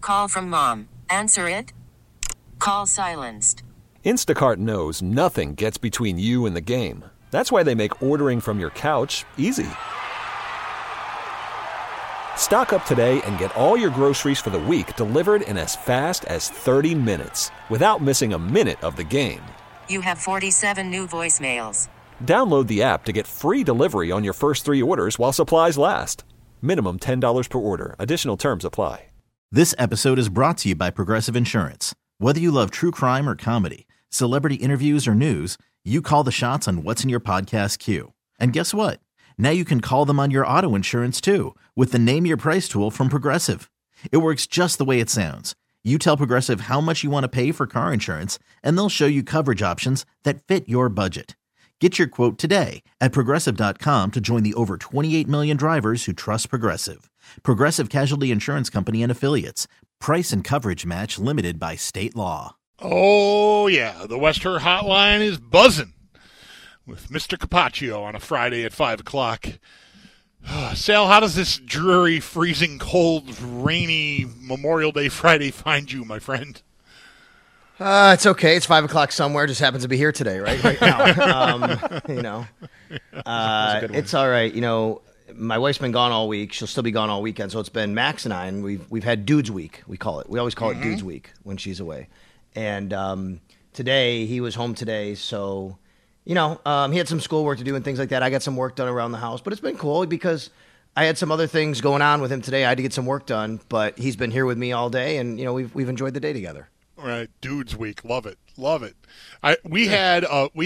Call from mom. Answer it. Call silenced. Instacart knows nothing gets between you and the game. That's why they make ordering from your couch easy. Stock up today and get all your groceries for the week delivered in as fast as 30 minutes without missing a minute of the game. You have 47 new voicemails. Download the app to get free delivery on your first 3 orders while supplies last. Minimum $10 per order. Additional terms apply. This episode is brought to you by Progressive Insurance. Whether you love true crime or comedy, celebrity interviews or news, you call the shots on what's in your podcast queue. And guess what? Now you can call them on your auto insurance too with the Name Your Price tool from Progressive. It works just the way it sounds. You tell Progressive how much you want to pay for car insurance, and they'll show you coverage options that fit your budget. Get your quote today at Progressive.com to join the over 28 million drivers who trust Progressive. Progressive Casualty Insurance Company and Affiliates. Price and coverage match limited by state law. Oh, yeah. The Western Hotline is buzzing with Mr. Capaccio on a Friday at 5 o'clock. Sal, how does this dreary, freezing, cold, rainy Memorial Day Friday find you, my friend? It's okay. It's 5 o'clock somewhere. Just happens to be here today, right now. It's all right. My wife's been gone all week. She'll still be gone all weekend. So it's been Max and I, and we've had Dudes Week. We call it. We always call it Dudes Week when she's away. And today he was home today, so he had some schoolwork to do and things like that. I got some work done around the house, but it's been cool because I had some other things going on with him today. I had to get some work done, but he's been here with me all day, and we've enjoyed the day together. All right, Dudes Week, love it. We had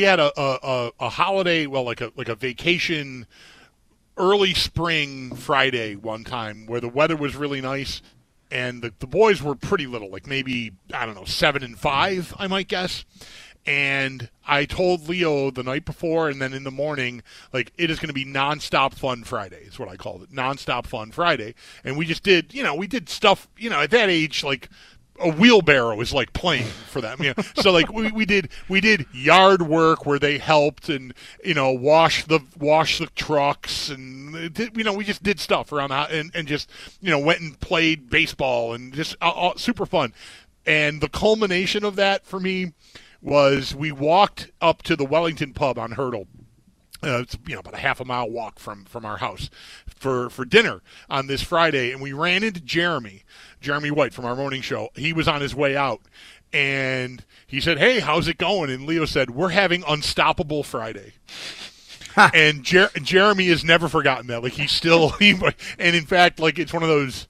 a holiday, well, like a vacation, early spring Friday one time where the weather was really nice, and the boys were pretty little, like maybe 7 and 5, I might guess. And I told Leo the night before and then in the morning, like, it is going to be nonstop fun Friday is what I called it, nonstop fun Friday. And we just did, we did stuff, at that age, like, a wheelbarrow is like playing for them. So like we did yard work where they helped and wash the trucks, and we just did stuff around the house and just went and played baseball and just super fun. And the culmination of that for me was we walked up to the Wellington Pub on Hurdle. It's about a half a mile walk from our house for dinner on this Friday, and we ran into Jeremy White from our morning show. He was on his way out, and he said, "Hey, how's it going?" And Leo said, "We're having Unstoppable Friday." And Jeremy has never forgotten that. Like and in fact, like it's one of those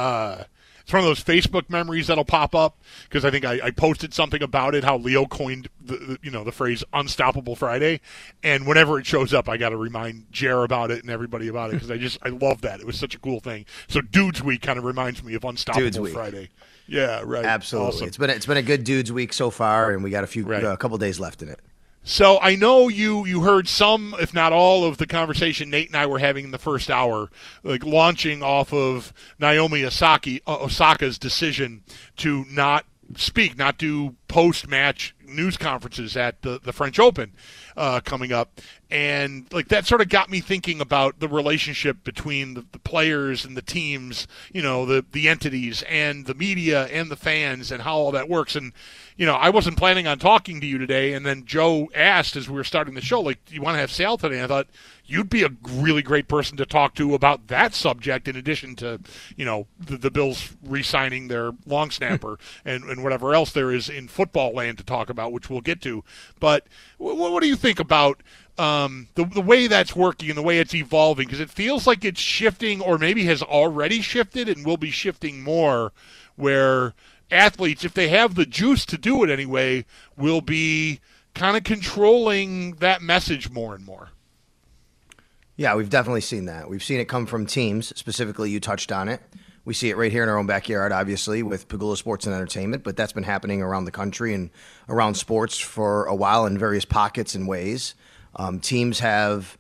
Facebook memories that'll pop up because I think I posted something about it, how Leo coined the phrase Unstoppable Friday, and whenever it shows up, I got to remind Jer about it and everybody about it because I love that. It was such a cool thing. So Dudes Week kind of reminds me of Unstoppable Friday. Yeah, right. Absolutely. Awesome. It's been a good Dudes Week so far, and we got a couple days left in it. So I know you heard some, if not all, of the conversation Nate and I were having in the first hour, like launching off of Naomi Osaka's decision to not do post-match news conferences at the French Open coming up. And like that sort of got me thinking about the relationship between the players and the teams, the entities and the media and the fans and how all that works. And I wasn't planning on talking to you today, and then Joe asked as we were starting the show, like, do you want to have Sal today? And I thought you'd be a really great person to talk to about that subject in addition to, the Bills re-signing their long snapper and whatever else there is in football land to talk about, which we'll get to. But what do you think about the way that's working and the way it's evolving? Because it feels like it's shifting, or maybe has already shifted and will be shifting more, where athletes, if they have the juice to do it anyway, will be kind of controlling that message more and more. Yeah, we've definitely seen that. We've seen it come from teams. Specifically, you touched on it. We see it right here in our own backyard, obviously, with Pagula Sports and Entertainment, but that's been happening around the country and around sports for a while in various pockets and ways. Teams have,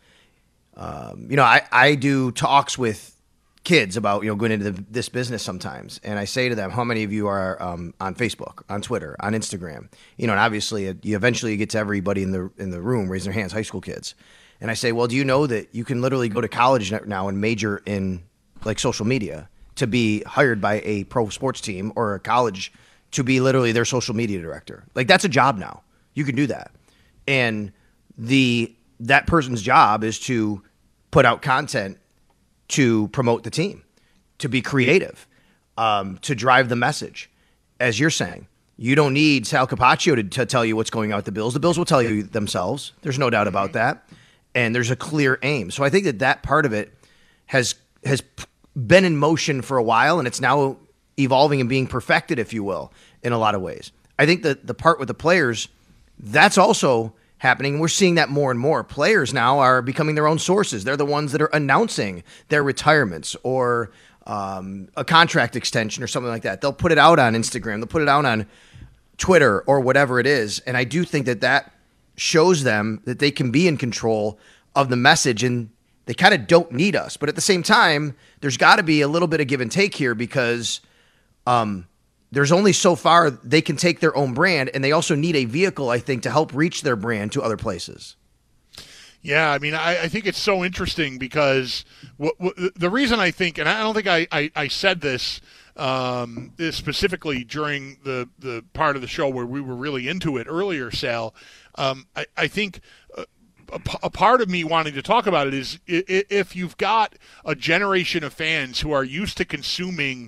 I do talks with kids about going into this business sometimes, and I say to them, how many of you are on Facebook, on Twitter, on Instagram? And obviously you eventually get to everybody in the room raise their hands, high school kids, and I say, well, do you know that you can literally go to college now and major in like social media to be hired by a pro sports team or a college to be literally their social media director. Like, that's a job now. You can do that. And that person's job is to put out content to promote the team, to be creative, to drive the message. As you're saying, you don't need Sal Capaccio to tell you what's going on with the Bills. The Bills will tell you themselves. There's no doubt about that. And there's a clear aim. So I think that part of it has been in motion for a while, and it's now evolving and being perfected, if you will, in a lot of ways. I think that the part with the players, that's also happening. We're seeing that more and more. Players now are becoming their own sources. They're the ones that are announcing their retirements or a contract extension or something like that. They'll put it out on Instagram. They'll put it out on Twitter or whatever it is. And I do think that shows them that they can be in control of the message, and they kind of don't need us. But at the same time, there's got to be a little bit of give and take here, because there's only so far they can take their own brand, and they also need a vehicle, I think, to help reach their brand to other places. Yeah, I mean, I think it's so interesting because the reason I think, and I don't think I said this specifically during the part of the show where we were really into it earlier, Sal, I think a part of me wanting to talk about it is if you've got a generation of fans who are used to consuming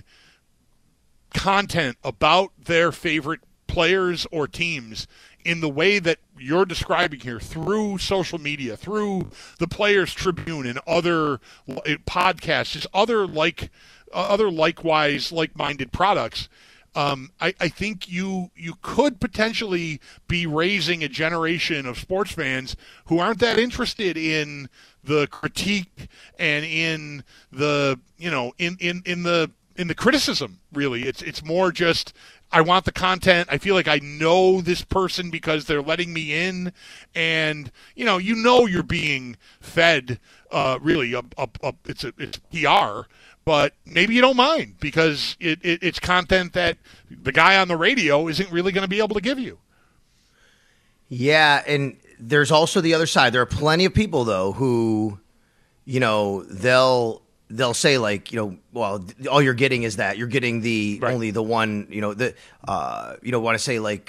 content about their favorite players or teams in the way that you're describing here, through social media, through the Players Tribune and other podcasts, just other likewise like-minded products, I think you could potentially be raising a generation of sports fans who aren't that interested in the critique and in the in the criticism. Really, it's more just, I want the content. I feel like I know this person because they're letting me in, and you're being fed. Really, it's PR. But maybe you don't mind because it's content that the guy on the radio isn't really going to be able to give you. Yeah, and there's also the other side. There are plenty of people, though, who, they'll say, like, well, all you're getting is that. You're getting only the one, want to say, like,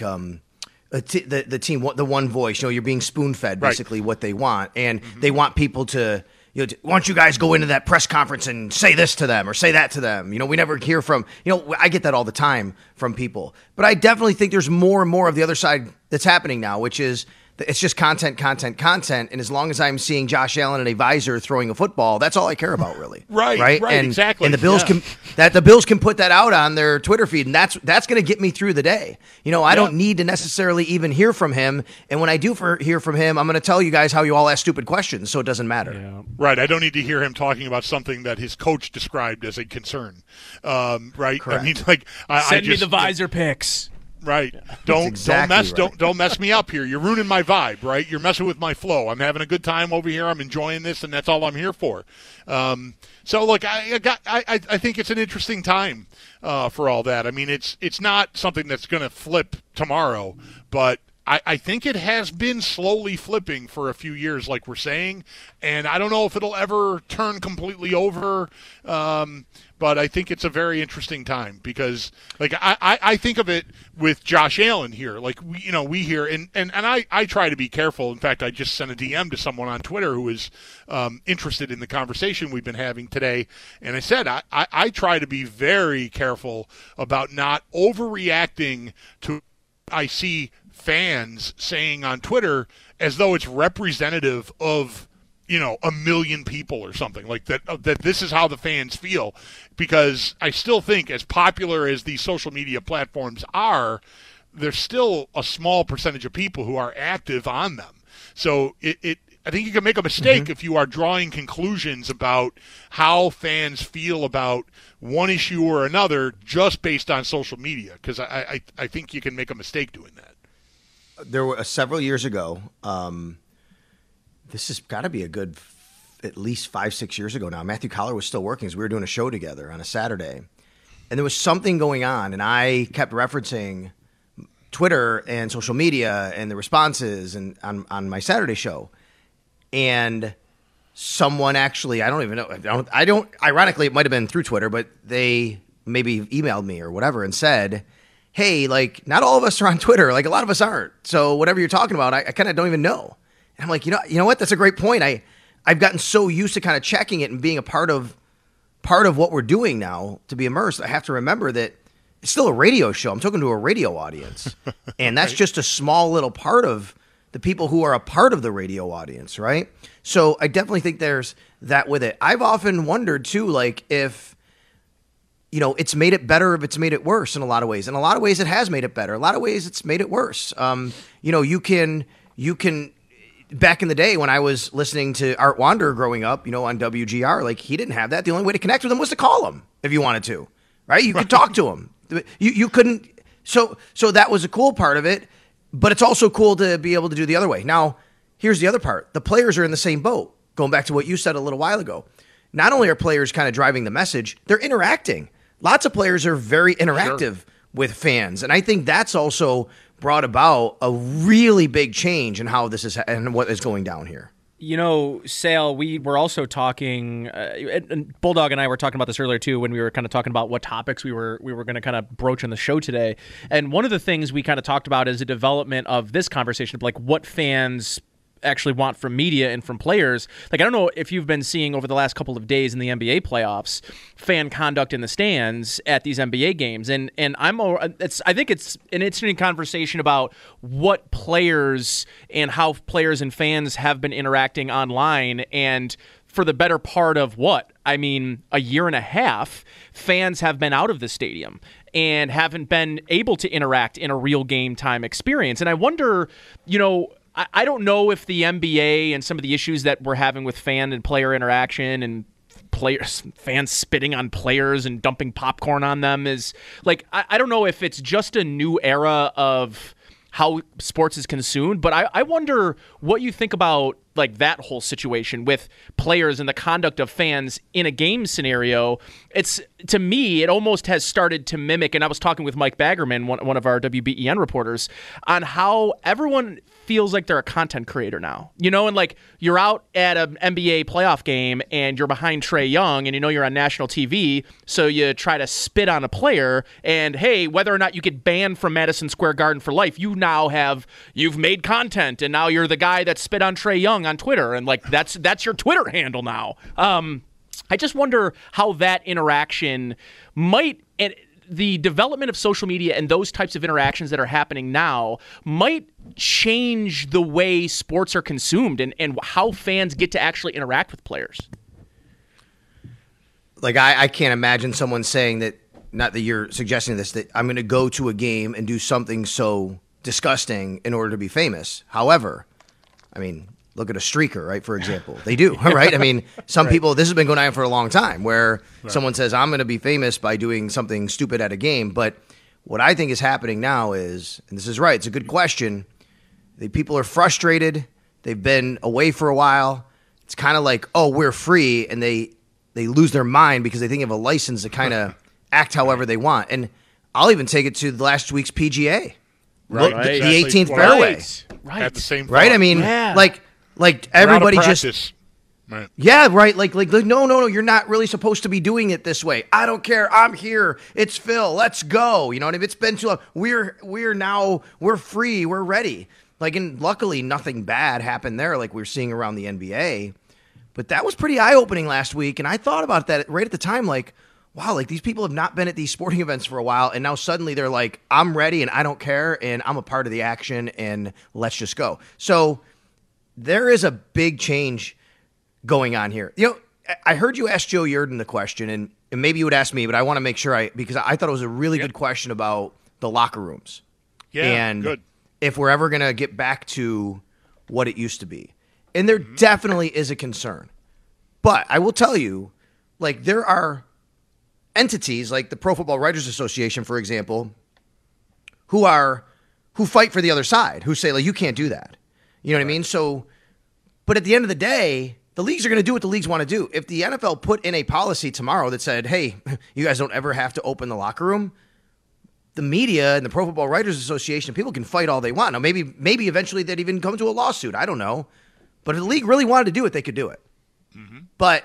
the team, the one voice. You're being spoon-fed, basically, what they want. And they want people to, why don't you guys go into that press conference and say this to them or say that to them? We never hear from, I get that all the time from people. But I definitely think there's more and more of the other side that's happening now, which is it's just content. And as long as I'm seeing Josh Allen in a visor throwing a football, that's all I care about, really. Right, exactly. And the Bills the Bills can put that out on their Twitter feed, and that's going to get me through the day. I don't need to necessarily even hear from him. And when I do hear from him, I'm going to tell you guys how you all ask stupid questions, so it doesn't matter. Yeah. Right. I don't need to hear him talking about something that his coach described as a concern. Right. Correct. I mean, like, send me the visor pics. Right. Don't mess me up here. You're ruining my vibe, right? You're messing with my flow. I'm having a good time over here. I'm enjoying this, and that's all I'm here for. So look, I think it's an interesting time for all that. I mean, it's not something that's going to flip tomorrow, but I think it has been slowly flipping for a few years, like we're saying, and I don't know if it'll ever turn completely over. But I think it's a very interesting time because, like, I think of it with Josh Allen here. Like, we hear, and I try to be careful. In fact, I just sent a DM to someone on Twitter who was interested in the conversation we've been having today. And I said, I try to be very careful about not overreacting to I see fans saying on Twitter as though it's representative of, a million people or something like that, that this is how the fans feel, because I still think, as popular as these social media platforms are, there's still a small percentage of people who are active on them. So I think you can make a mistake if you are drawing conclusions about how fans feel about one issue or another just based on social media, because I think you can make a mistake doing that. There were several years ago, this has got to be a good at least 5-6 years ago now. Matthew Collar was still working, so we were doing a show together on a Saturday. And there was something going on, and I kept referencing Twitter and social media and the responses and on my Saturday show. And someone actually, I don't even know. Ironically, it might have been through Twitter, but they maybe emailed me or whatever and said, hey, like, not all of us are on Twitter. Like, a lot of us aren't. So whatever you're talking about, I kind of don't even know. And I'm like, you know what? That's a great point. I've gotten so used to kind of checking it and being a part of what we're doing now to be immersed. I have to remember that it's still a radio show. I'm talking to a radio audience. And that's just a small little part of the people who are a part of the radio audience, right? So I definitely think there's that with it. I've often wondered, too, like, if, it's made it better, if it's made it worse in a lot of ways. In a lot of ways, it has made it better. A lot of ways, it's made it worse. You can back in the day when I was listening to Art Wanderer growing up, on WGR, like, he didn't have that. The only way to connect with him was to call him if you wanted to, right? You could talk to him. You couldn't. So that was a cool part of it, but it's also cool to be able to do the other way. Now, here's the other part. The players are in the same boat. Going back to what you said a little while ago. Not only are players kind of driving the message, they're interacting. Lots of players are very interactive with fans. And I think that's also brought about a really big change in how this is and what is going down here. Sale, we were also talking, and Bulldog and I were talking about this earlier too, when we were kind of talking about what topics we were going to kind of broach on the show today. And one of the things we kind of talked about is the development of this conversation of like what fans actually want from media and from players. Like, I don't know if you've been seeing over the last couple of days in the NBA playoffs, fan conduct in the stands at these NBA games. And I think it's an interesting conversation about what players and how players and fans have been interacting online. And for the better part of a year and a half, fans have been out of the stadium and haven't been able to interact in a real game time experience. And I wonder, I don't know if the NBA and some of the issues that we're having with fan and player interaction and fans spitting on players and dumping popcorn on them is like, I don't know if it's just a new era of how sports is consumed, but I wonder what you think about like that whole situation with players and the conduct of fans in a game scenario. It's, to me, it almost has started to mimic, and I was talking with Mike Baggerman, one of our WBEN reporters, on how everyone feels like they're a content creator now, and like you're out at an NBA playoff game and you're behind Trae Young and you're on national TV, so you try to spit on a player, and hey, whether or not you get banned from Madison Square Garden for life, you've made content, and now you're the guy that spit on Trae Young on Twitter, and like that's your Twitter handle now. I just wonder how that interaction might, and the development of social media and those types of interactions that are happening now might change the way sports are consumed and how fans get to actually interact with players. Like, I can't imagine someone saying that, not that you're suggesting this, that I'm going to go to a game and do something so disgusting in order to be famous. However, look at a streaker, right, for example. They do, right? Some people, this has been going on for a long time, where someone says, I'm going to be famous by doing something stupid at a game. But what I think is happening now is, and this is right, it's a good question, the people are frustrated. They've been away for a while. It's kind of like, oh, we're free, and they lose their mind because they think of a license to kind of act however they want. And I'll even take it to the last week's PGA. Right. Look, the 18th fairway. Right. At the same thought. Right? Like everybody just, right. Yeah, right. Like, no, you're not really supposed to be doing it this way. I don't care. I'm here. It's Phil. Let's go. You know what I mean? It's been too long. We're free. We're ready. Like, and luckily nothing bad happened there like we're seeing around the NBA. But that was pretty eye-opening last week. And I thought about that right at the time, like, wow, like these people have not been at these sporting events for a while. And now suddenly they're like, I'm ready and I don't care. And I'm a part of the action and let's just go. So there is a big change going on here. I heard you ask Joe Yerdon the question, and maybe you would ask me, but I want to make sure because I thought it was a really good question about the locker rooms. Yeah, and good. If we're ever going to get back to what it used to be. And there definitely is a concern. But I will tell you, like, there are entities like the Pro Football Writers Association, for example, who fight for the other side, who say, like, you can't do that. You know what I mean? So, but at the end of the day, the leagues are going to do what the leagues want to do. If the NFL put in a policy tomorrow that said, hey, you guys don't ever have to open the locker room, the media and the Pro Football Writers Association, people can fight all they want. Now, maybe eventually they'd even come to a lawsuit. I don't know. But if the league really wanted to do it, they could do it. But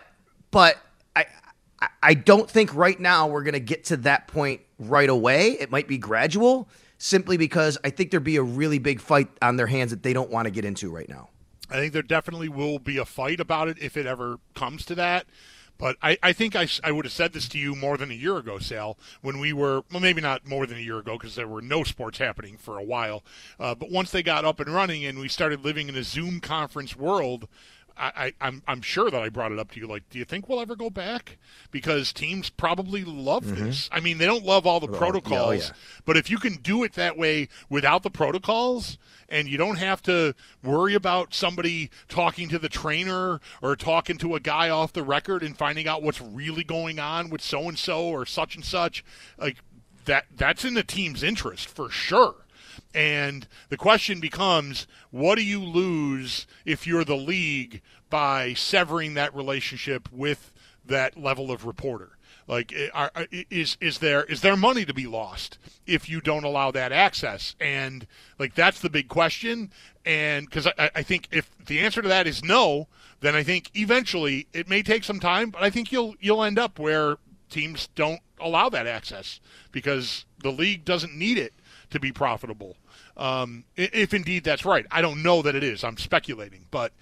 I don't think right now we're going to get to that point right away. It might be gradual, simply because I think there'd be a really big fight on their hands that they don't want to get into right now. I think there definitely will be a fight about it if it ever comes to that. But I think I would have said this to you more than a year ago, Sal, when we were, well, maybe not more than a year ago because there were no sports happening for a while. But once they got up and running and we started living in a Zoom conference world, I'm sure that I brought it up to you. Like, do you think we'll ever go back? Because teams probably love this. I mean, they don't love all the protocols, but if you can do it that way without the protocols, and you don't have to worry about somebody talking to the trainer or talking to a guy off the record and finding out what's really going on with so-and-so or such and such, like that's in the team's interest for sure. And the question becomes, what do you lose if you're the league by severing that relationship with that level of reporter? Like, is there money to be lost if you don't allow that access? And like, that's the big question. And because I think if the answer to that is no, then I think eventually it may take some time, but I think you'll end up where teams don't allow that access because the league doesn't need it to be profitable. If indeed that's right. I don't know that it is. I'm speculating, but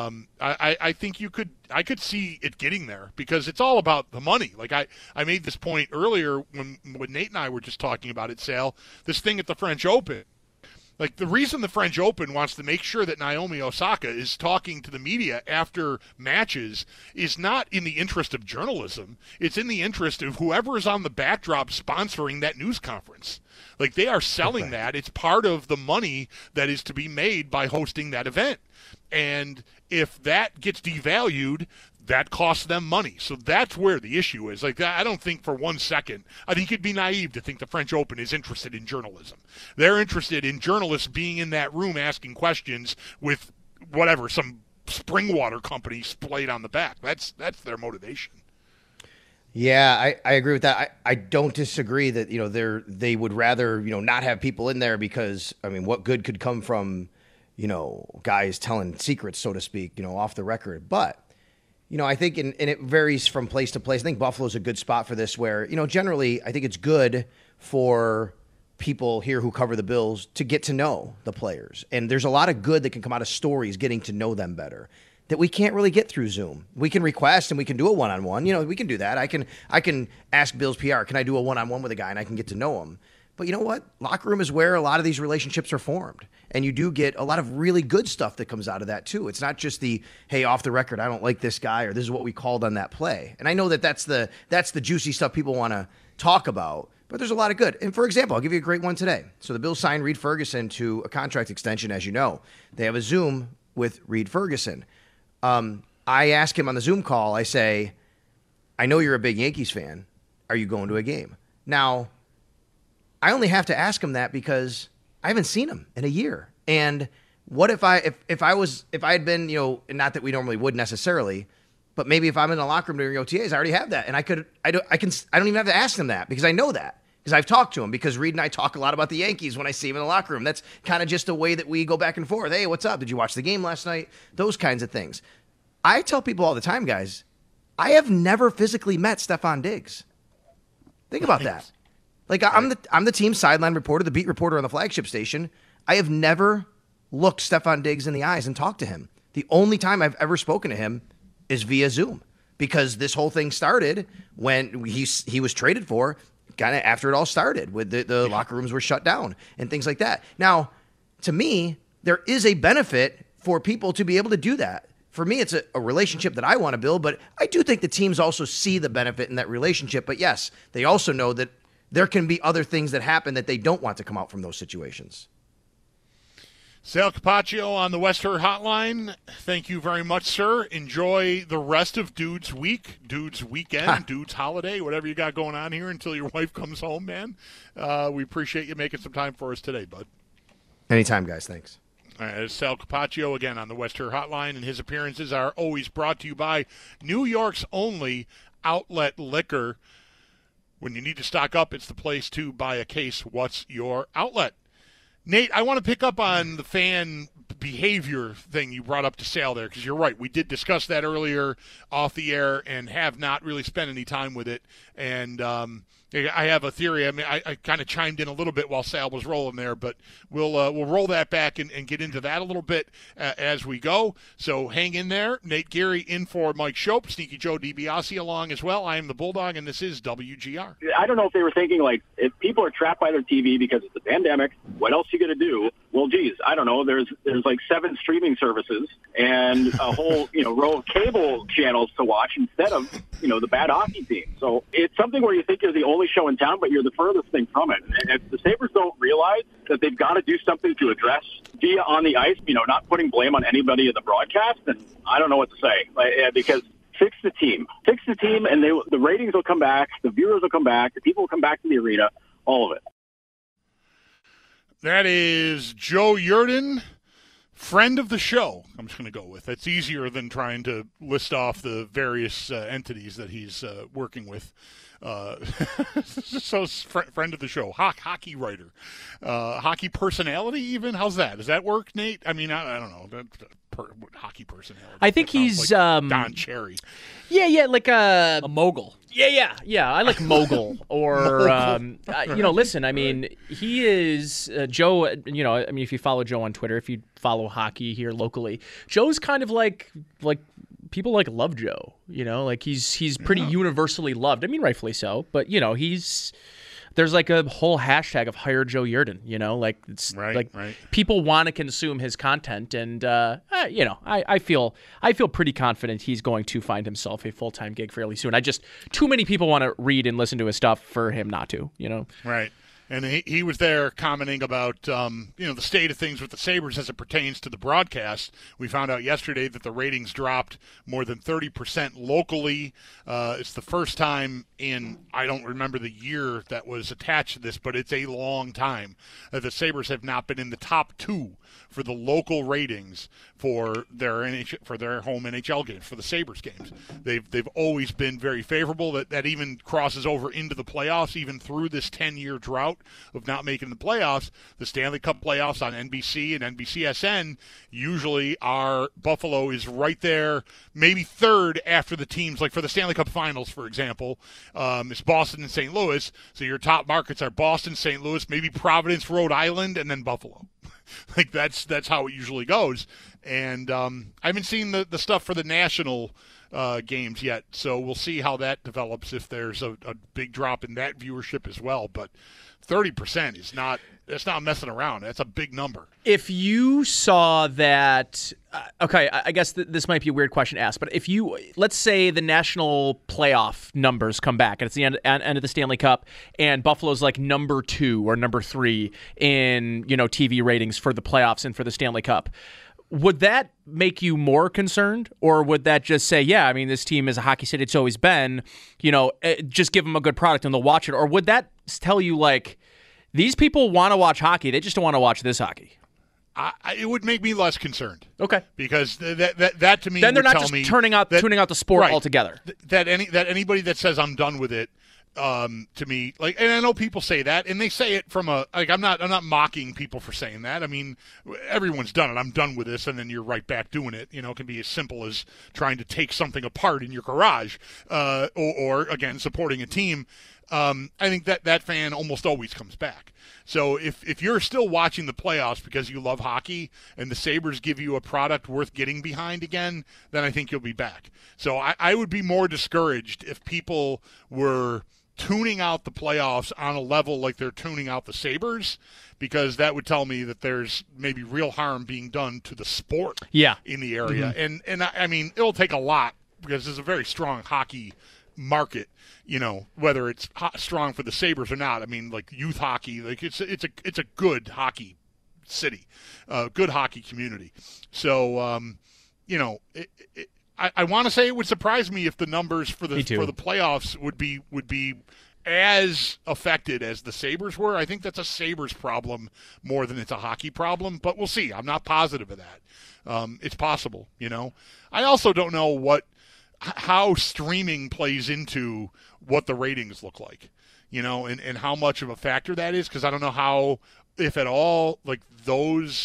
I think I could see it getting there because it's all about the money. Like I made this point earlier when Nate and I were just talking about it, Sal, this thing at the French Open. Like, the reason the French Open wants to make sure that Naomi Osaka is talking to the media after matches is not in the interest of journalism. It's in the interest of whoever is on the backdrop sponsoring that news conference. Like, they are selling that. It's part of the money that is to be made by hosting that event. And if that gets devalued, that costs them money. So that's where the issue is. Like, I don't think for 1 second, I think it'd be naive to think the French Open is interested in journalism. They're interested in journalists being in that room asking questions with whatever, some spring water company splayed on the back. That's their motivation. Yeah, I agree with that. I don't disagree that, they would rather, not have people in there because, I mean, what good could come from, guys telling secrets, so to speak, off the record. But I think, and it varies from place to place. I think Buffalo's a good spot for this where, generally, I think it's good for people here who cover the Bills to get to know the players. And there's a lot of good that can come out of stories getting to know them better that we can't really get through Zoom. We can request and we can do a one-on-one. We can do that. I can ask Bills PR, can I do a one-on-one with a guy and I can get to know him. But you know what? Locker room is where a lot of these relationships are formed. And you do get a lot of really good stuff that comes out of that, too. It's not just the, hey, off the record, I don't like this guy, or this is what we called on that play. And I know that that's the juicy stuff people want to talk about, but there's a lot of good. And, for example, I'll give you a great one today. So the Bills signed Reed Ferguson to a contract extension, as you know. They have a Zoom with Reed Ferguson. I ask him on the Zoom call, I say, I know you're a big Yankees fan. Are you going to a game? Now, I only have to ask him that because I haven't seen him in a year. And what if I had been, not that we normally would necessarily, but maybe if I'm in the locker room during OTAs, I already have that. And I don't even have to ask him that because I know that because I've talked to him, because Reed and I talk a lot about the Yankees when I see him in the locker room. That's kind of just a way that we go back and forth. Hey, what's up? Did you watch the game last night? Those kinds of things. I tell people all the time, guys, I have never physically met Stefon Diggs. Think about that. Like, I'm the team sideline reporter, the beat reporter on the flagship station. I have never looked Stefon Diggs in the eyes and talked to him. The only time I've ever spoken to him is via Zoom, because this whole thing started when he was traded for, kind of after it all started, with the locker rooms were shut down and things like that. Now, to me, there is a benefit for people to be able to do that. For me, it's a relationship that I want to build, but I do think the teams also see the benefit in that relationship. But yes, they also know that there can be other things that happen that they don't want to come out from those situations. Sal Capaccio on the West Her Hotline. Thank you very much, sir. Enjoy the rest of Dude's week, Dude's weekend, Dude's holiday, whatever you got going on here until your wife comes home, man. We appreciate you making some time for us today, bud. Anytime, guys. Thanks. All right, it's Sal Capaccio again on the West Her Hotline, and his appearances are always brought to you by New York's only outlet liquor. When you need to stock up, it's the place to buy a case. What's your outlet? Nate, I want to pick up on the fan behavior thing you brought up to Sale there, because you're right. We did discuss that earlier off the air and have not really spent any time with it. And I have a theory. I mean, I kind of chimed in a little bit while Sal was rolling there, but we'll roll that back and get into that a little bit as we go. So hang in there. Nate Geary in for Mike Shope, Sneaky Joe DiBiase along as well. I am the Bulldog, and this is WGR. I don't know if they were thinking, like, if people are trapped by their TV because it's a pandemic, what else are you going to do? Well, geez, I don't know. There's like 7 streaming services and a whole row of cable channels to watch instead of the bad hockey team. So it's something where you think you're the only show in town, but you're the furthest thing from it. And if the Sabres don't realize that they've got to do something to address via on the ice, not putting blame on anybody in the broadcast, then I don't know what to say. Because fix the team, and the ratings will come back, the viewers will come back, the people will come back to the arena, all of it. That is Joe Yerdon, friend of the show. I'm just going to go with. That's easier than trying to list off the various entities that he's working with. So friend of the show, hockey writer, hockey personality even. How's that? Does that work, Nate? I mean, I don't know. Hockey personality. I think he's like Don Cherry. Yeah, like a mogul. Yeah. I like mogul or listen. I mean, he is Joe. I mean, if you follow Joe on Twitter, if you follow hockey here locally, Joe's kind of like people love Joe. Like he's pretty universally loved. I mean, rightfully so. But there's like a whole hashtag of hire Joe Yerdon, like it's right. People want to consume his content, and I feel pretty confident he's going to find himself a full-time gig fairly soon. Too many people want to read and listen to his stuff for him not to, Right. And he was there commenting about, the state of things with the Sabres as it pertains to the broadcast. We found out yesterday that the ratings dropped more than 30% locally. It's the first time in, I don't remember the year that was attached to this, but it's a long time that the Sabres have not been in the top 2 for the local ratings for their home NHL games, for the Sabres games. They've always been very favorable. That even crosses over into the playoffs, even through this 10-year drought of not making the playoffs. The Stanley Cup playoffs on NBC and NBCSN usually are Buffalo is right there, maybe third after the teams, like for the Stanley Cup Finals, for example. It's Boston and St. Louis. So your top markets are Boston, St. Louis, maybe Providence, Rhode Island, and then Buffalo. Like that's how it usually goes. And I haven't seen the stuff for the national games yet, so we'll see how that develops if there's a big drop in that viewership as well. But 30% is that's not messing around. That's a big number. If you saw that, okay, I guess this might be a weird question to ask, but let's say the national playoff numbers come back and it's the end of the Stanley Cup and Buffalo's like number 2 or number 3 in, TV ratings for the playoffs and for the Stanley Cup. Would that make you more concerned, or would that just say, yeah, I mean, this team is a hockey city, it's always been, just give them a good product and they'll watch it? Or would that tell you, like, these people want to watch hockey, they just don't want to watch this hockey? It would make me less concerned. Okay. Because that to me then they're would not tell just me tuning out the sport right, altogether. That anybody that says I'm done with it, to me, like, and I know people say that, and they say it from I'm not mocking people for saying that. I mean, everyone's done it. I'm done with this, and then you're right back doing it. It can be as simple as trying to take something apart in your garage, or again, supporting a team. I think that fan almost always comes back. So if you're still watching the playoffs because you love hockey and the Sabres give you a product worth getting behind again, then I think you'll be back. So I would be more discouraged if people were tuning out the playoffs on a level like they're tuning out the Sabres, because that would tell me that there's maybe real harm being done to the sport in the area. Mm-hmm. And I mean, it'll take a lot because there's a very strong hockey market, whether it's strong for the Sabres or not. I mean, like youth hockey, like it's a good hockey city, good hockey community. So, I want to say it would surprise me if the numbers for the playoffs would be as affected as the Sabres were. I think that's a Sabres problem more than it's a hockey problem, but we'll see. I'm not positive of that. It's possible, I also don't know how streaming plays into what the ratings look like, and how much of a factor that is, because I don't know how, if at all, like those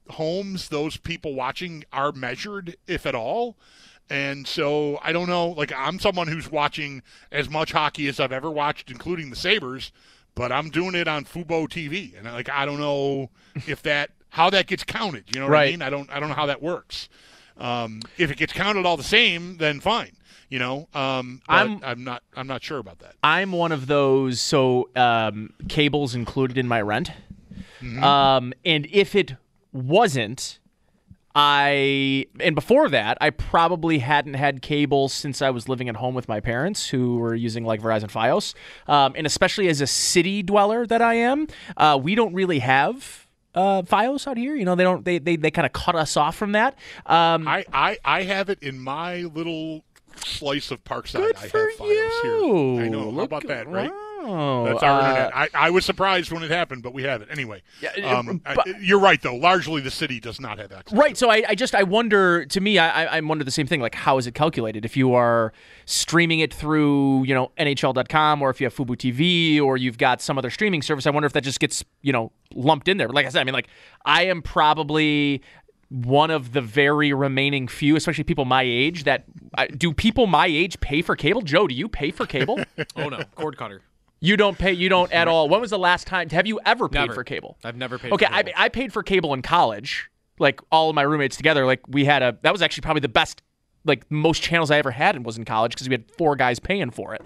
homes those people watching are measured, if at all. And so I don't know. Like, I'm someone who's watching as much hockey as I've ever watched, including the Sabres, but I'm doing it on Fubo TV, and I don't know how that gets counted. You know what I mean? I don't know how that works. If it gets counted all the same, then fine. You know, but I'm not sure about that. I'm one of those. So cable's included in my rent, and if it wasn't, and before that, I probably hadn't had cable since I was living at home with my parents, who were using like Verizon Fios, and especially as a city dweller that I am, we don't really have Fios out here. You know, they kind of cut us off from that. I have it in my little slice of Parkside. Good I for have Fios you. Here. I know. How about that, right? Wow. That's our internet. I was surprised when it happened, but we have it anyway. You're right, though. Largely, the city does not have access. Right. So I wonder. To me, I wonder the same thing. Like, how is it calculated? If you are streaming it through, NHL.com, or if you have Fubo TV, or you've got some other streaming service, I wonder if that just gets lumped in there. But like I said, I mean, like, I am probably one of the very remaining few, especially people my age, do people my age pay for cable? Joe, do you pay for cable? Oh no, cord cutter. You don't pay. You don't at all. When was the last time? Have you ever paid Never. for cable? I've never paid. Okay, for cable. I paid for cable in college. Like, all of my roommates together. Like, we had that was actually probably the best, like, most channels I ever had was in college, because we had 4 guys paying for it.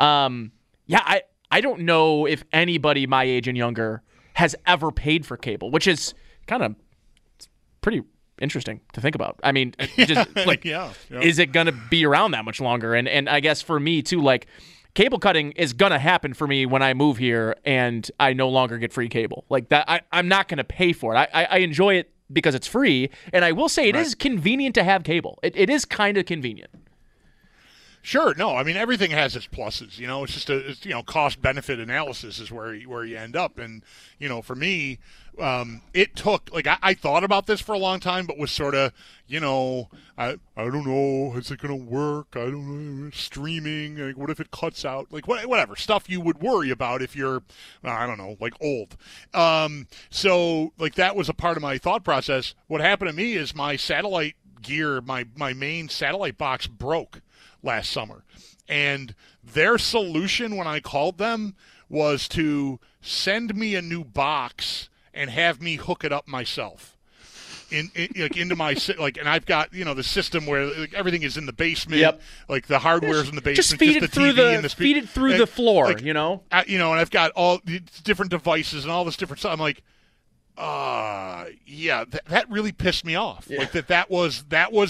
I don't know if anybody my age and younger has ever paid for cable, which is kind of pretty interesting to think about. I mean, is it going to be around that much longer? And I guess for me too, like, cable cutting is going to happen for me when I move here and I no longer get free cable. Like that, I'm not going to pay for it. I enjoy it because it's free, and I will say it is convenient to have cable. It is kind of convenient. Sure. No, I mean, everything has its pluses. It's just cost-benefit analysis is where you end up. And, for me, it took, like, I thought about this for a long time, but was sort of, I don't know, is it going to work? I don't know, streaming, like, what if it cuts out? Like, whatever, stuff you would worry about if you're, I don't know, like, old. So, like, that was a part of my thought process. What happened to me is my satellite gear, my main satellite box broke last summer, and their solution when I called them was to send me a new box and have me hook it up myself into my and I've got the system where, like, everything is in the basement, like the hardware's in the basement, just feed it through the floor, like, and I've got all the different devices and all this different stuff. I'm like, that really pissed me off. Like that was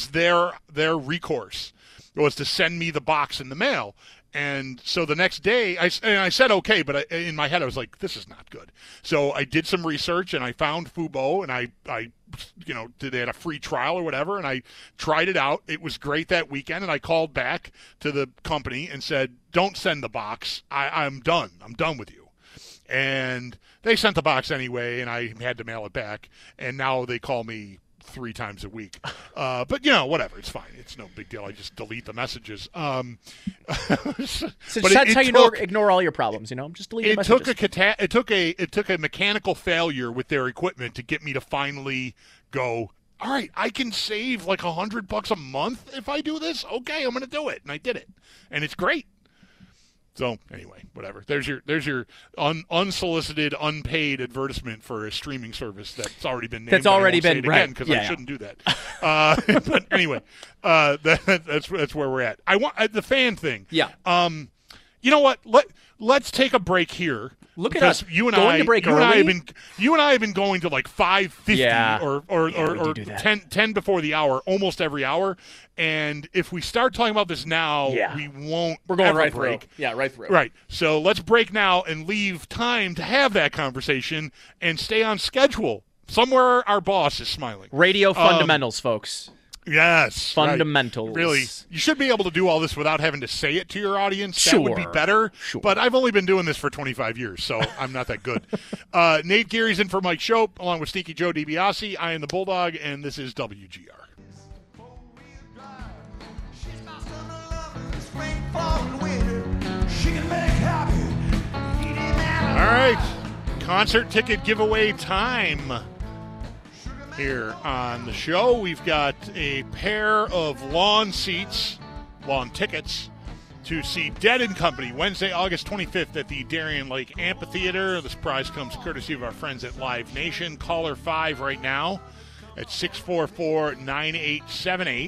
their recourse, was to send me the box in the mail. And so the next day, I said okay, but in my head I was like, this is not good. So I did some research, and I found Fubo, and I they had a free trial or whatever, and I tried it out. It was great that weekend, and I called back to the company and said, don't send the box. I'm done. I'm done with you. And they sent the box anyway, and I had to mail it back. And now they call me 3 times a week. But, whatever. It's fine. It's no big deal. I just delete the messages. So that's how you ignore all your problems, Just delete the messages. It took a mechanical failure with their equipment to get me to finally go, all right, I can save like $100 a month if I do this. Okay, I'm going to do it. And I did it. And it's great. So anyway, whatever. There's your unsolicited, unpaid advertisement for a streaming service that's already been named. That's already been right, because I shouldn't do that. But anyway, that's where we're at. I want the fan thing. Yeah. You know what? Let's take a break here. Look at us you and going to break early. You and I have been going to like 5:50 or do 10 before the hour almost every hour. And if we start talking about this now, we won't. We're going right break. through. Yeah, right through. Right. So let's break now and leave time to have that conversation and stay on schedule. Somewhere our boss is smiling. Radio fundamentals, folks. Yes. Fundamentals. Right. Really. You should be able to do all this without having to say it to your audience. Sure. That would be better. Sure. But I've only been doing this for 25 years, so I'm not that good. Nate Geary's in for Mike Shope, along with Sneaky Joe DiBiase. I am the Bulldog, and this is WGR. All right. Concert ticket giveaway time. Here on the show, we've got a pair of lawn tickets to see Dead & Company Wednesday, August 25th at the Darien Lake Amphitheater. This prize comes courtesy of our friends at Live Nation. Caller 5 right now at 644-9878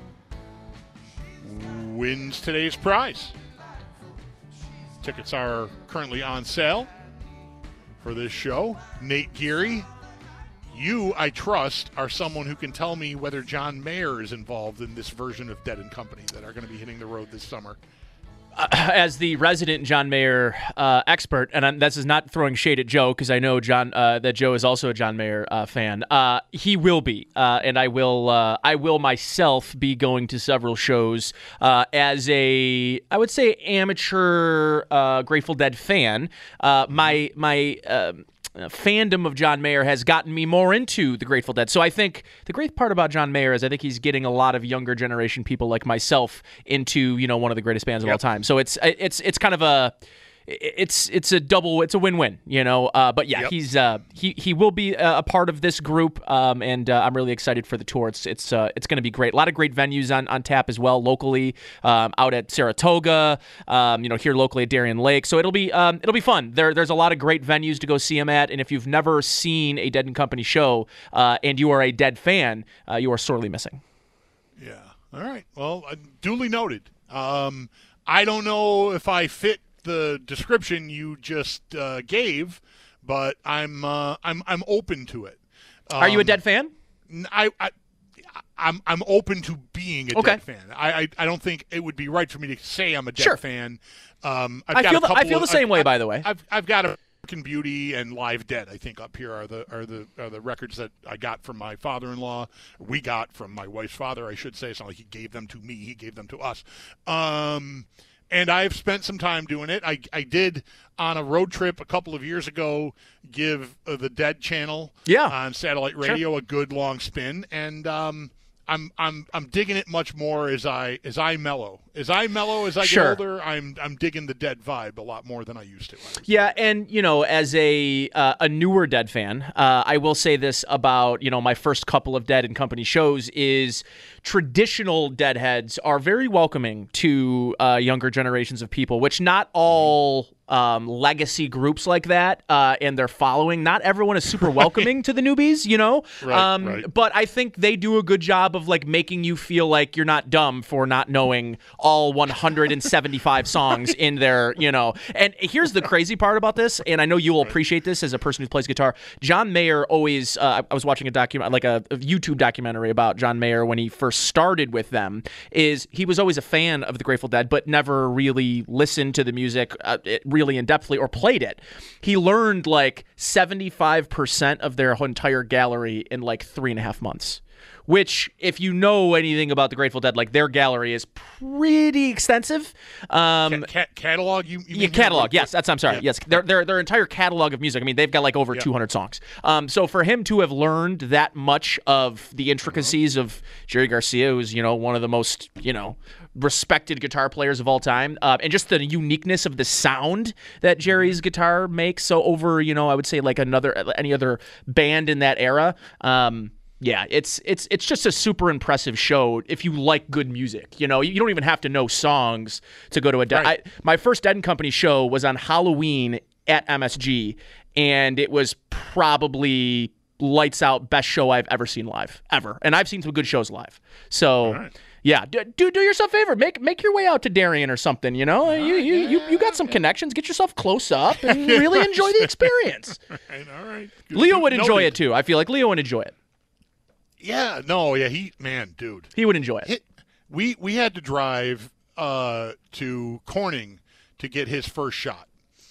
wins today's prize. Tickets are currently on sale for this show. Nate Geary, you, I trust, are someone who can tell me whether John Mayer is involved in this version of Dead & Company that are going to be hitting the road this summer. As the resident John Mayer expert, and this is not throwing shade at Joe because I know that Joe is also a John Mayer fan. He will be, and I will myself be going to several shows as I would say, amateur Grateful Dead fan. My fandom of John Mayer has gotten me more into the Grateful Dead. So I think the great part about John Mayer is I think he's getting a lot of younger generation people like myself into, one of the greatest bands of all time. So it's kind of a it's a win-win, But yeah, he will be a part of this group, and I'm really excited for the tour. It's going to be great. A lot of great venues on tap as well locally, out at Saratoga, here locally at Darien Lake. So it'll be fun. There's a lot of great venues to go see him at, and if you've never seen a Dead & Company show and you are a Dead fan, you are sorely missing. Yeah. All right. Well, duly noted. I don't know if I fit the description you just gave, but I'm open to it. Are you a Dead fan? I'm open to being a Dead fan. I don't think it would be right for me to say I'm a Dead fan. I feel the same way, by the way. I've got American Beauty and Live Dead. I think up here are the records that I got from my father-in-law. We got from my wife's father, I should say. It's not like he gave them to me; he gave them to us. And I've spent some time doing it. I did on a road trip a couple of years ago give the Dead channel on satellite radio a good long spin, and I'm digging it much more as I mellow. As I get older, I'm digging the Dead vibe a lot more than I used to. Yeah, and as a newer Dead fan, I will say this about my first couple of Dead & Company shows is traditional Deadheads are very welcoming to younger generations of people, which not all legacy groups like that and their following. Not everyone is super welcoming to the newbies, Right. But I think they do a good job of making you feel like you're not dumb for not knowing all 175 songs in there, And here's the crazy part about this, and I know you will appreciate this as a person who plays guitar. John Mayer always, I was watching a YouTube documentary about John Mayer when he first started with them, is he was always a fan of the Grateful Dead, but never really listened to the music really in-depthly or played it. He learned 75% of their entire gallery in 3.5 months. Which, if you know anything about the Grateful Dead, their gallery is pretty extensive. Catalog, you mean? Catalog, yes. I'm sorry. Yeah. Yes, their entire catalog of music. I mean, they've got over 200 songs. So for him to have learned that much of the intricacies of Jerry Garcia, who's one of the most respected guitar players of all time, and just the uniqueness of the sound that Jerry's guitar makes. So over I would say any other band in that era. Yeah, it's just a super impressive show if you like good music. You don't even have to know songs to go to a Dead. Right. My first Dead & Company show was on Halloween at MSG, and it was probably lights out best show I've ever seen live, ever. And I've seen some good shows live. So, yeah, do yourself a favor. Make your way out to Darien or something, You got some connections. Get yourself close up and really enjoy the experience. All right. Leo would enjoy it, too. I feel like Leo would enjoy it. Yeah, dude. He would enjoy it. We had to drive to Corning to get his first shot.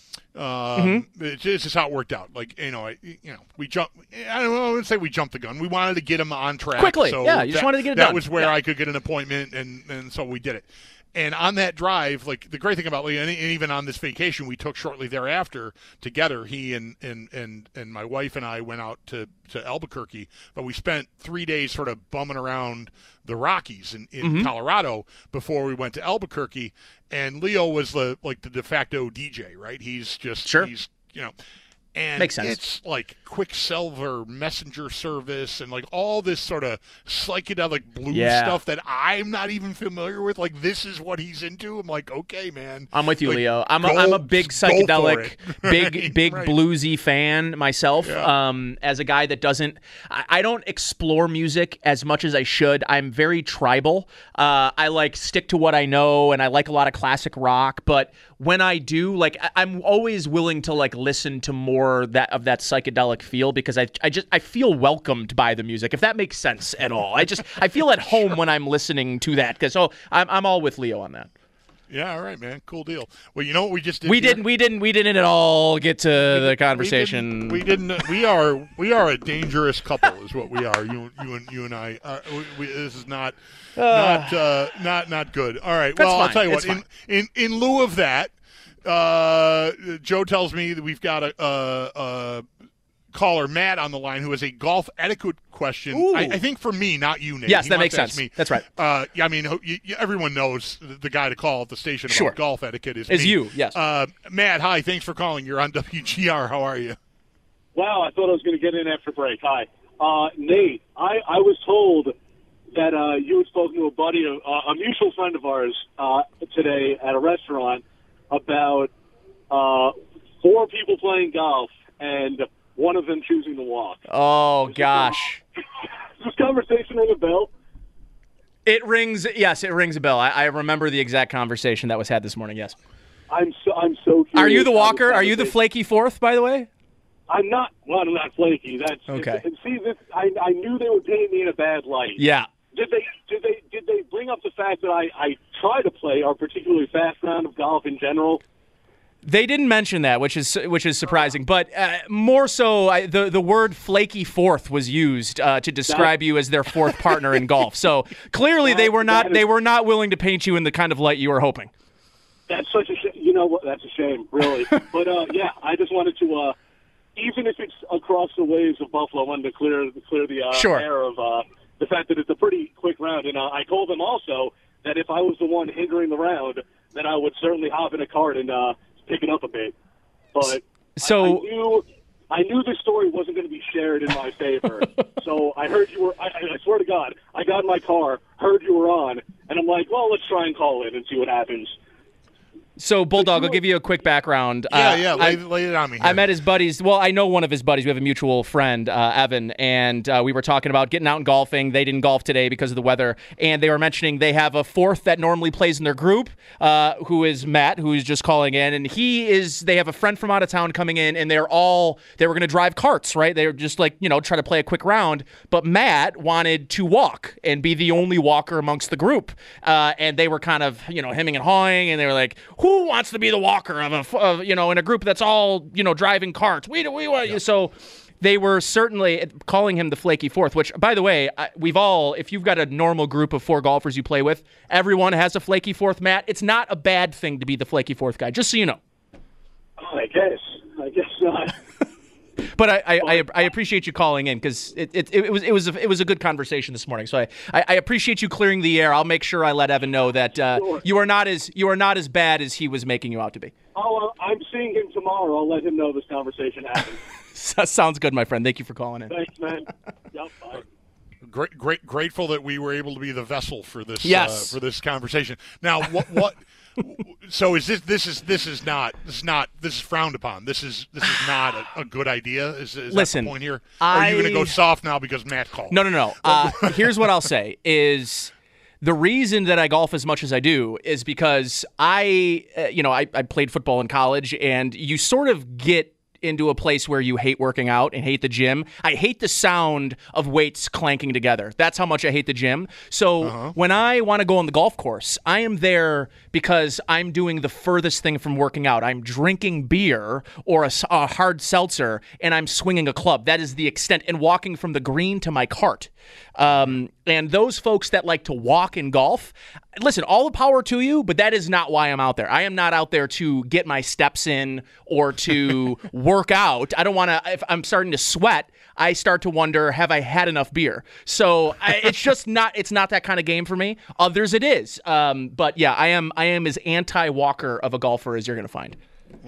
It's just how it worked out. We jumped. I wouldn't say we jumped the gun. We wanted to get him on track quickly. So you just wanted to get it done. That was where I could get an appointment, and so we did it. And on that drive, the great thing about Lee, and even on this vacation we took shortly thereafter together, he and my wife and I went out to Albuquerque, but we spent 3 days sort of bumming around the Rockies in Colorado before we went to Albuquerque. And Leo was the de facto DJ, right? He's just he's And Makes sense. It's like Quicksilver Messenger Service and like all this sort of psychedelic blues stuff that I'm not even familiar with. Like, this is what he's into. I'm like, okay, man. I'm with you, like, Leo. I'm a big psychedelic, big right. bluesy fan myself. Yeah. As a guy that I don't explore music as much as I should. I'm very tribal. I like stick to what I know, and I like a lot of classic rock. But when I do, like, I'm always willing to like listen to more of that psychedelic feel, because I feel welcomed by the music, if that makes sense at all. I feel at home when I'm listening to that, because I'm all with Leo on that. Yeah, all right, man. Cool deal. Well, you know what we just did? We didn't at all get to the conversation. We didn't. We are a dangerous couple, is what we are. You and I. This is not good. All right. Well, I'll tell you what. In lieu of that, Joe tells me that we've got a caller, Matt, on the line, who has a golf etiquette question. I think for me, not you, Nate. Yes, that makes sense. Me. That's right. Yeah, I mean, everyone knows the guy to call at the station about golf etiquette is me. you. Yes. Matt, hi. Thanks for calling. You're on WGR. How are you? Wow, I thought I was going to get in after break. Hi. Nate, I was told that you had spoken to a buddy, a mutual friend of ours, today at a restaurant about 4 people playing golf and one of them choosing to walk. Oh, gosh. Does this conversation ring a bell? It rings a bell. I remember the exact conversation that was had this morning, yes. I'm so curious. Are you the walker? Are you the flaky fourth, by the way? I'm not. Well, I'm not flaky. That's okay. See, this I knew they were painting me in a bad light. Yeah. Did they bring up the fact that I try to play our particularly fast round of golf in general? They didn't mention that, which is surprising. But more so, the word "flaky fourth" was used to describe you as their fourth partner in golf. So clearly, they were not willing to paint you in the kind of light you were hoping. That's such a you know what? That's a shame, really. But yeah, I just wanted to, even if it's across the waves of Buffalo, I wanted to clear the air of the fact that it's a pretty quick round. And I told them also that if I was the one hindering the round, then I would certainly hop in a cart and pick it up a bit. But so I knew this story wasn't going to be shared in my favor. So I heard you were. I swear to God, I got in my car, heard you were on, and I'm like, well, let's try and call in and see what happens. So, Bulldog, I'll give you a quick background. Yeah, lay it on me here. I met his buddies. Well, I know one of his buddies. We have a mutual friend, Evan, and we were talking about getting out and golfing. They didn't golf today because of the weather, and they were mentioning they have a fourth that normally plays in their group, who is Matt, who is just calling in, and they have a friend from out of town coming in, and they were going to drive carts, right? They were just like, try to play a quick round, but Matt wanted to walk and be the only walker amongst the group, and they were kind of, hemming and hawing, and they were like, who wants to be the walker of in a group that's all driving carts? We want you. So they were certainly calling him the flaky fourth. Which, by the way, if you've got a normal group of 4 golfers you play with, everyone has a flaky fourth. Matt, it's not a bad thing to be the flaky fourth guy. Just so you know. Oh, I guess not. But I appreciate you calling in, because it was a good conversation this morning. So I appreciate you clearing the air. I'll make sure I let Evan know that you are not as bad as he was making you out to be. Oh, I'm seeing him tomorrow. I'll let him know this conversation happened. Sounds good, my friend. Thank you for calling in. Thanks, man. Yep, bye. Grateful that we were able to be the vessel for this for this conversation. Now, what? So is this is frowned upon. This is not a good idea. Is Listen, that the point here? Or are you going to go soft now because Matt called? No. Here's what I'll say is, the reason that I golf as much as I do is because I played football in college, and you sort of get into a place where you hate working out and hate the gym. I hate the sound of weights clanking together. That's how much I hate the gym. So when I want to go on the golf course, I am there because I'm doing the furthest thing from working out. I'm drinking beer or a hard seltzer, and I'm swinging a club. That is the extent, and walking from the green to my cart. And those folks that like to walk in golf, listen, all the power to you, but that is not why I'm out there. I am not out there to get my steps in or to work out. I don't want to. If I'm starting to sweat, I start to wonder, have I had enough beer? So it's just not. It's not that kind of game for me. Others it is. But yeah, I am as anti-walker of a golfer as you're going to find. Right.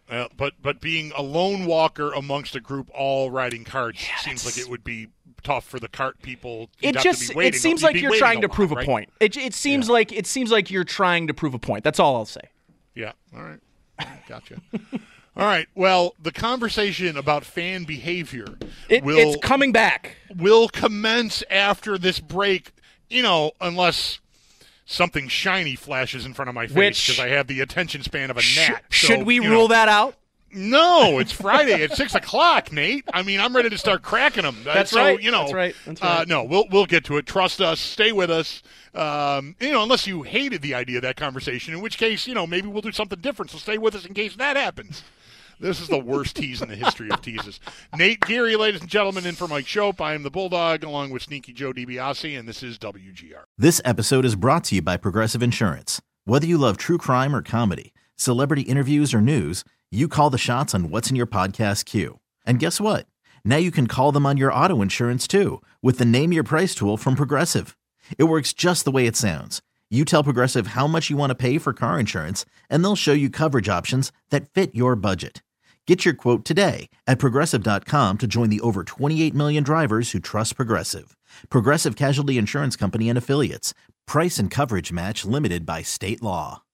But being a lone walker amongst a group all riding carts seems like it would be tough for the cart people. It seems like you're trying to prove a point. It seems like you're trying to prove a point. That's all I'll say. Yeah. All right. Gotcha. All right. Well, the conversation about fan behavior it's coming back. Will commence after this break, unless something shiny flashes in front of my face because I have the attention span of a gnat. Should we rule that out? No, it's Friday at 6 o'clock, Nate. I mean, I'm ready to start cracking them. That's right. That's right. No, we'll get to it. Trust us. Stay with us. Unless you hated the idea of that conversation, in which case, maybe we'll do something different. So stay with us in case that happens. This is the worst tease in the history of teases. Nate Geary, ladies and gentlemen, in for Mike Shope. I am the Bulldog, along with Sneaky Joe DiBiase, and this is WGR. This episode is brought to you by Progressive Insurance. Whether you love true crime or comedy, celebrity interviews or news, you call the shots on what's in your podcast queue. And guess what? Now you can call them on your auto insurance, too, with the Name Your Price tool from Progressive. It works just the way it sounds. You tell Progressive how much you want to pay for car insurance, and they'll show you coverage options that fit your budget. Get your quote today at Progressive.com to join the over 28 million drivers who trust Progressive. Progressive Casualty Insurance Company and Affiliates. Price and coverage match limited by state law.